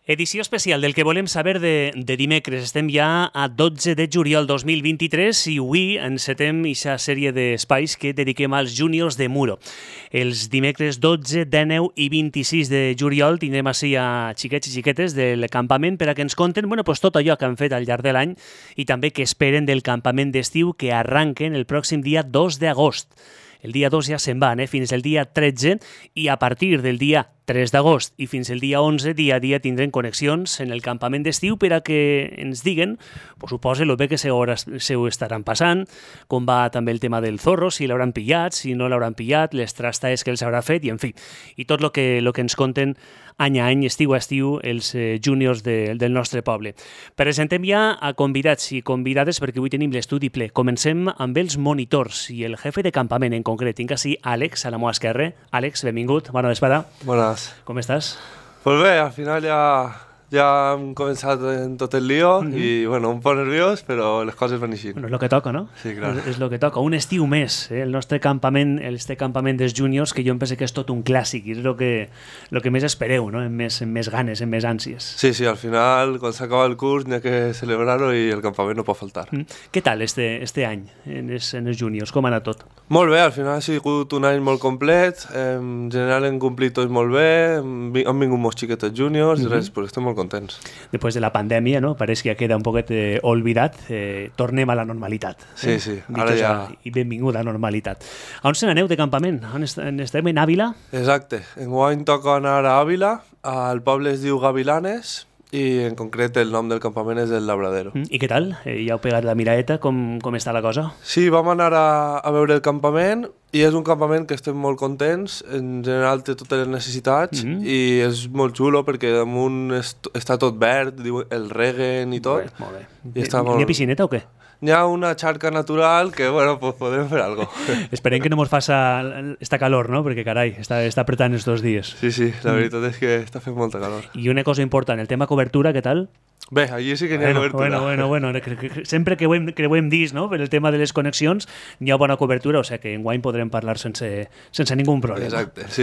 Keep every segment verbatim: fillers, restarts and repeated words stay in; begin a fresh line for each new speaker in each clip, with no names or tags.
Edició especial del que volem saber de, de dimecres. Estem ja a dotze de juliol dos mil vint-i-tres i avui encetem aquesta sèrie d'espais que dediquem als júniors de Muro. Els dimecres dotze, dinou i vint-i-sis de juliol tindrem així a xiquets i xiquetes del campament per a que ens conten bueno, pues tot allò que han fet al llarg de l'any i també que esperen del campament d'estiu que arranquen el pròxim dia dos d'agost. El dia dos ja se'n van, eh, fins el dia tretze i a partir del dia tres d'agost i fins el dia onze, dia a dia tindrem connexions en el campament d'estiu per a que ens diguen, pues, suposa, el bé que se ho estaran passant, com va també el tema del zorro, si l'hauran pillat, si no l'hauran pillat, les trastaes que els haurà fet, i en fi, i tot el que, lo que ens conten any a any, estiu a estiu, els eh, júniors de, del nostre poble. Presentem ja a convidats i convidades perquè avui tenim l'estudi ple. Comencem amb els monitors i el jefe de campament en concret. Tinc així Àlex, a la meva esquerra. Àlex, benvingut, bona vesprada.
Bones.
Com estàs?
Pues bé, al final ja, ja hem començat en tot el lío mm -hmm. i bueno, un poc nerviós, però les coses van així.
Bueno, és el que toca, no?
Sí, clar.
És, és el que toca. Un estiu més, eh? El nostre campament, este campament dels júniors, que jo em penso que és tot un clàssic i és el que, el que més espereu, no? En més, en més ganes, en més ànsies.
Sí, sí, al final, quan s'acaba el curs, n'hi ha que celebrar-ho i el campament no pot faltar.
Mm. Què tal este, este any en els, en els júniors? Com ha anat tot?
Molt bé, al final ha sigut un any molt complet, en general hem complit tots molt bé, han vingut molts xiquetes júniors, mm -hmm. i res, pues estem molt contents.
Després de la pandèmia, no? Pareix que ja queda un poquet eh, olvidat, eh, tornem a la normalitat.
Sí,
eh?
sí,
ara ja... I benvinguda a la normalitat. On se n'aneu de campament? On est estem en Àvila?
Exacte, enguany toca anar a Àvila, el poble es diu Gavilanes, i en concret el nom del campament és el Labradero.
Mm, I què tal? Eh, ja heu pegat la miraeta, com, com està la cosa?
Sí, vam anar a, a veure el campament i és un campament que estem molt contents, en general té totes les necessitats mm -hmm. i és molt xulo perquè damunt es, està tot verd, diu, el reguen i tot.
Bé, molt bé.
I està
molt... N'hi ha piscineta o què?
N'hi ha una xarca natural que, bueno, pues podem fer algo.
Esperem que no mos faça esta calor, no? Perquè, carai, està, està apretant estos dies.
Sí, sí, la veritat mm. és que està fent molta calor.
I una cosa important, el tema cobertura, què tal?
Bé, allí sí que n'hi ha
bueno,
cobertura.
Bueno, bueno, bueno. Sempre que ho hem, que ho hem dit, no? Per el tema de les connexions, n'hi ha bona cobertura, o sigui que enguany podrem parlar sense, sense ningú problema.
Exacte, sí.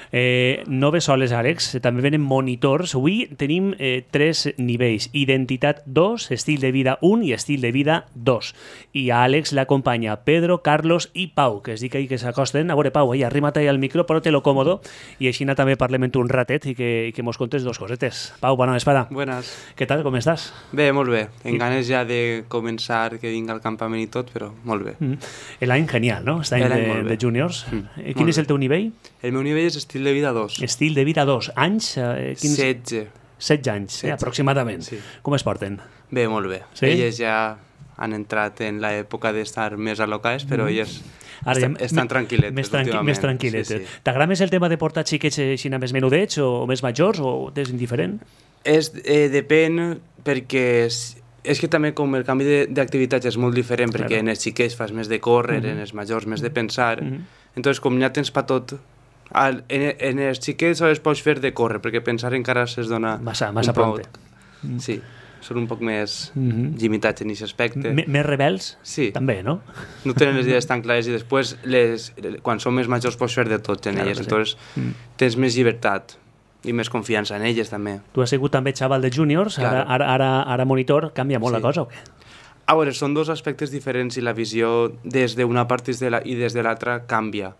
Eh, no ve soles, Àlex, també venen monitors. Avui tenim eh, tres nivells: identitat dos, estil de vida un i estil de vida dos. I a Àlex l'acompanya Pedro, Carlos i Pau, que es dic ahí que s'acosten. A veure, Pau, ahí, arrima't ahí al micro, però-te-lo còmodo, i així també parlem amb tu un ratet i que, i que mos contes dos cosetes. Pau, bona vesprada.
Buenas.
Què tal, com estàs?
Bé, molt bé. En ganes ja de començar, que vinga al campament i tot, però molt bé.
Mm. L'any genial, no? L'any de, de juniors. Mm. Quin és el teu nivell?
El meu nivell és estil de vida dos.
Estil de vida dos. Anys? Eh, quins...
setze.
setze anys, setze. Eh, aproximadament. Sí. Com es porten?
Bé, molt bé. Sí? Elles ja han entrat en l'època d'estar més alocades, però mm. elles Ara estan, ja, estan tranquil·letes
més, tranqui
últimament.
Més tranquil·letes. Sí, sí. T'agrada més el tema de portar xiquets així més menudets o, o més majors o és indiferent?
És, eh, depèn, perquè és, és que també com el canvi d'activitats és molt diferent, perquè claro. En els xiquets fas més de córrer, mm -hmm. en els majors més de pensar, mm -hmm. entonces com ja tens pa tot, al, en, en els xiquets els pots fer de córrer, perquè pensar encara se'ls dona
massa, massa prompte.
Mm. Sí, són un poc més mm -hmm. limitats en aquest aspecte.
M més rebels?
Sí.
També, no?
No tenen les idees tan clares i després, les, quan són més majors, pots fer de tot en claro, elles, sí. Entonces mm. tens més llibertat i més confiança en elles també.
Tu has sigut també xaval de júniors, claro. ara, ara, ara, ara monitor, canvia molt sí. la cosa o què?
A veure, són dos aspectes diferents i la visió des d'una part i des de l'altra canvia.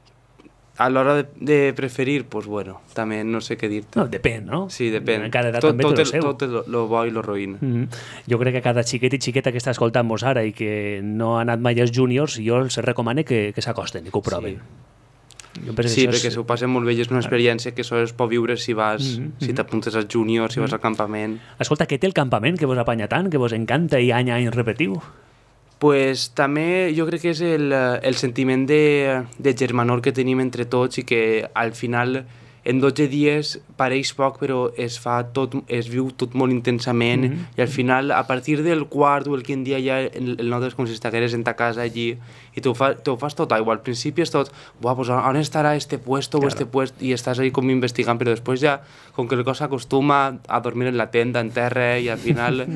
A l'hora de, de preferir, pues bueno, també no sé què dir-te.
No, depèn, no?
Sí, depèn.
Cada edat
tot,
també
tot
té el seu.
Tot el, lo bo i lo roïn.
Mm -hmm. Jo crec que cada xiquet i xiqueta que està escoltant-vos ara i que no ha anat mai als júniors, jo els recomano que, que s'acosten i que ho proven.
Sí. Sí, perquè és... s'ho passen molt bé i és una experiència que sols pot viure si vas, mm -hmm. si t'apuntes als júniors, si mm -hmm. vas al campament.
Escolta, què té el campament que vos apanya tant, que vos encanta i any a any repetiu?
Pues també jo crec que és el, el sentiment de, de germanor que tenim entre tots i que al final en dotze dies pareix poc però es fa tot, es viu tot molt intensament mm-hmm. i al final a partir del quart o el quin dia ja el, el nou és com si estigueres en ta casa allí i te ho, fa, te ho fas tot aigua. Al principi és tot, buah, pues on estarà este puesto claro. o este puesto i estàs ahí com investigant, però després ja com que el cos s'acostuma a dormir en la tenda, en terra i al final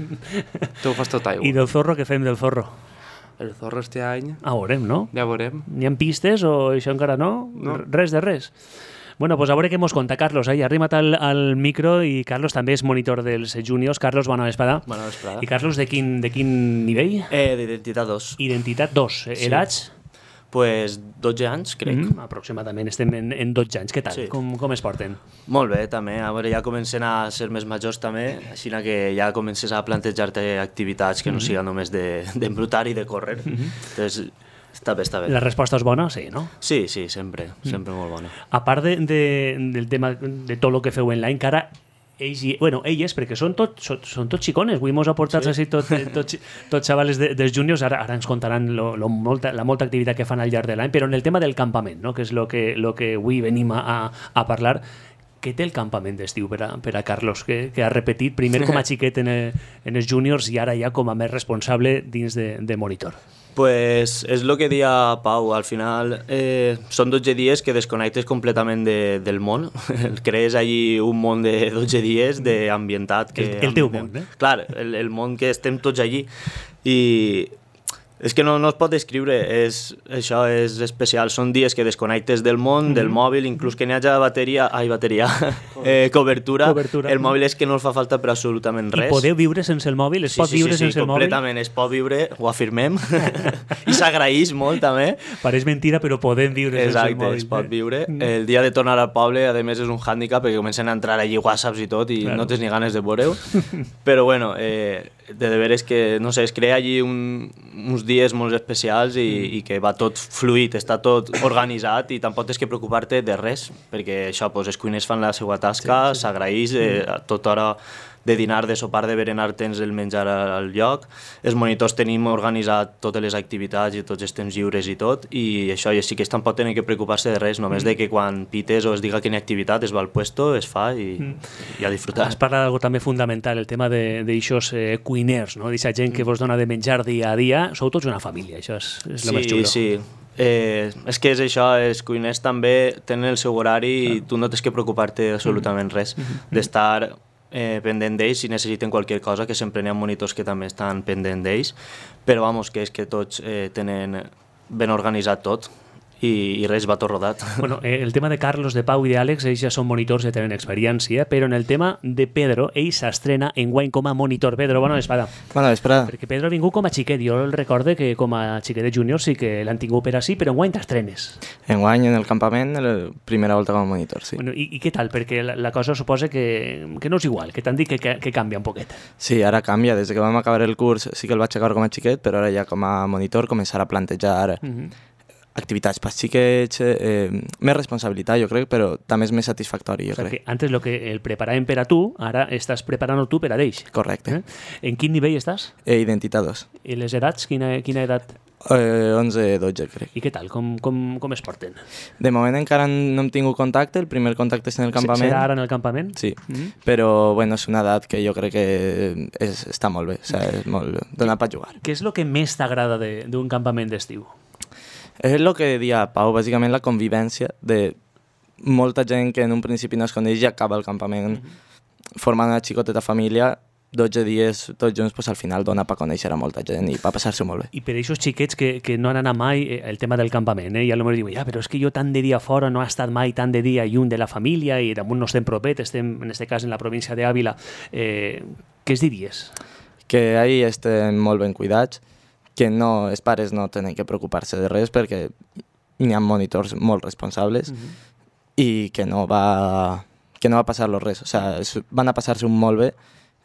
te ho fas tot aigua.
I del zorro, què fem del zorro?
El zorro este any...
Ah, veurem, no?
Ja veurem.
N'hi ha pistes o això encara no?
No.
Res de res. Bueno, pues a veure què mos conta Carlos. Eh? Arrima't al, al micro i Carlos també és monitor dels juniors. Carlos, bona vesprada.
Bona vesprada.
I Carlos, de quin, de quin nivell?
Eh, d'identitat dos.
Identitat dos.
Sí.
Edats?
Pues dotze anys, crec.
Mm, aproximadament, estem en, en dotze anys. Què tal?
Sí.
Com, com es porten?
Molt bé, també. A veure, ja comencen a ser més majors també, així que ja comences a plantejar-te activitats que no mm -hmm. siga només d'embrutar de, i de córrer. Mm -hmm. Entonces, està bé, està bé.
La resposta és bona? Sí, no?
Sí, sí, sempre, sempre mm. molt bona.
A part de, de, del tema de tot el que feu en l'any, encara ells i, bueno, elles, perquè són tot, són, són tots xicones, avui mos ha portat sí. així tot, tot, tot xavales de, dels juniors, ara, ara ens contaran lo, lo molta, la molta activitat que fan al llarg de l'any, però en el tema del campament, no? Que és el que, lo que avui venim a, a parlar, què té el campament d'estiu per a, per a Carlos, que, que ha repetit primer com a xiquet en, el, en els juniors i ara ja com a més responsable dins de, de monitor?
Pues és el que deia Pau, al final eh, són dotze dies que desconnectes completament de, del món, crees allí un món de dotze dies d'ambientat.
El, el teu món, eh?
Clar, el, el món que estem tots allí i és que no, no es pot descriure, és, això és especial, són dies que desconnectes del món, mm-hmm. del mòbil, inclús que n'hi hagi bateria, ai, bateria, eh, cobertura, cobertura, el mòbil és que no els fa falta per absolutament res.
I podeu viure sense el mòbil? Es
sí,
pot
sí,
viure
sí, sí,
sense el mòbil?
Completament, es pot viure, ho afirmem, i s'agraeix molt també.
Pareix mentira, però podem viure
Exacte,
sense el mòbil.
Exacte, es pot viure. El dia de tornar al poble, a més, és un hàndicap perquè comencen a entrar allí whatsapps i tot i claro. No tens ni ganes de veure-ho. Però bueno, eh, de, de veres que, no sé, es crea allí un, uns dies molt especials i, i que va tot fluid, està tot organitzat i tampoc tens que preocupar-te de res, perquè això, doncs, els cuiners fan la seva tasca, sí, sí. s'agraeix eh, a tota hora de dinar, de sopar, de berenar, tens el menjar al lloc. Els monitors tenim organitzat totes les activitats i tots els temps lliures i tot, i això, i sí que tampoc tenen que preocupar-se de res, només mm. de que quan pites o es diga quina activitat es va al puesto, es fa i, mm. i a disfrutar.
Has parlat d'algo també fundamental, el tema d'aixòs eh, cuiners, no? D'aquesta gent que vos dona de menjar dia a dia, sou tots una família, això és, és
sí,
el més xulo.
Sí, sí. Eh, és que és això, els cuiners també tenen el seu horari ah. i tu no tens que preocupar-te absolutament res, mm-hmm. d'estar eh, pendent d'ells si necessiten qualsevol cosa, que sempre n'hi ha monitors que també estan pendent d'ells, però vamos, que és que tots eh, tenen ben organitzat tot i, i res, va tot rodat.
Bueno, eh, el tema de Carlos, de Pau i d'Àlex, ells ja són monitors, ja tenen experiència, però en el tema de Pedro, ell s'estrena enguany com a monitor. Pedro, bona vesprada.
Bona vesprada.
Perquè Pedro ha vingut com a xiquet, jo el recorde que com a xiquet de júnior sí que l'han tingut per així, però enguany t'estrenes.
Enguany en el campament, la primera volta com a monitor, sí.
Bueno, i, i què tal? Perquè la, la cosa suposa que, que no és igual, que t'han dit que, que, que canvia un poquet.
Sí, ara canvia. Des que vam acabar el curs sí que el vaig acabar com a xiquet, però ara ja com a monitor començar a plantejar mm-hmm. activitats per xiquets, eh, més responsabilitat, jo crec, però també és més satisfactori, jo
o sea,
crec.
Que antes lo que el preparàvem per a tu, ara estàs preparant tu per a ells.
Correcte.
Eh? En quin nivell estàs?
Eh, identitat dos.
I les edats? Quina, quina edat?
Eh, onze dotze, crec.
I què tal? Com, com, com es porten?
De moment encara no hem tingut contacte, el primer contacte és en el campament.
Serà ara en el campament?
Sí, mm-hmm. però bueno, és una edat que jo crec que és, està molt bé, o sigui, és molt donat per jugar.
Què és el que més t'agrada d'un campament d'estiu?
És el que deia Pau, bàsicament la convivència de molta gent que en un principi no es coneix i acaba el campament mm-hmm. formant una xicoteta família, dotze dies tots junts, pues, al final dona per conèixer a molta gent i per passar-s'ho molt bé.
I per aquests xiquets que, que no han anat mai el tema del campament, eh? I a lo millor diuen, ja, però és que jo tant de dia fora no he estat mai tant de dia lluny de la família i damunt no estem propet, estem en aquest cas en la província d'Àvila. Eh, què es diries?
Que ahí estem molt ben cuidats, que no, els pares no tenen que preocupar-se de res perquè n'hi ha monitors molt responsables mm-hmm. i que no va, que no va passar-los res. O sigui, van a passar-se molt bé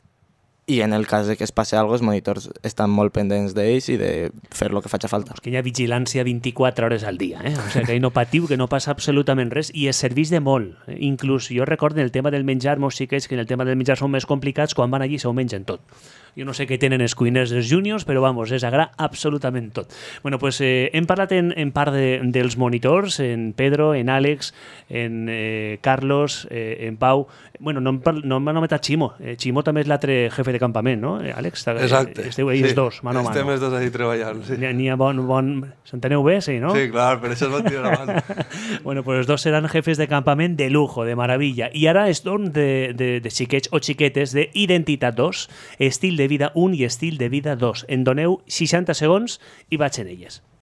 i en el cas de que es passi alguna cosa, els monitors estan molt pendents d'ells i de fer el que faci falta.
Pues que hi ha vigilància vint-i-quatre hores al dia, eh? O sigui, que no patiu, que no passa absolutament res i es serveix de molt. Inclús jo recordo en el tema del menjar, molts xiquets que en el tema del menjar són més complicats, quan van allí s'ho mengen tot. Jo no sé què tenen els cuiners dels juniors, però vamos, les agrada absolutament tot. Bueno, pues eh, hem parlat en, en part de, dels monitors, en Pedro, en Àlex, en eh, Carlos, eh, en Pau. Bueno, no m'ha nomentat Ximo. Eh, Ximo també és l'altre jefe de campament, no, eh, Àlex?
Exacte.
Esteu ells sí. dos, mano a mano.
Estem els dos ahí treballant, sí.
N'hi ha bon... bon... S'enteneu bé, sí, no?
Sí, clar, per això es van tirar avant.
Bueno, pues els dos seran jefes de campament de lujo, de maravilla. I ara és torn de, de, de xiquets o xiquetes d'identitat dos, estil de vida un i estil de vida dos. En doneu seixanta segons i vaig en elles.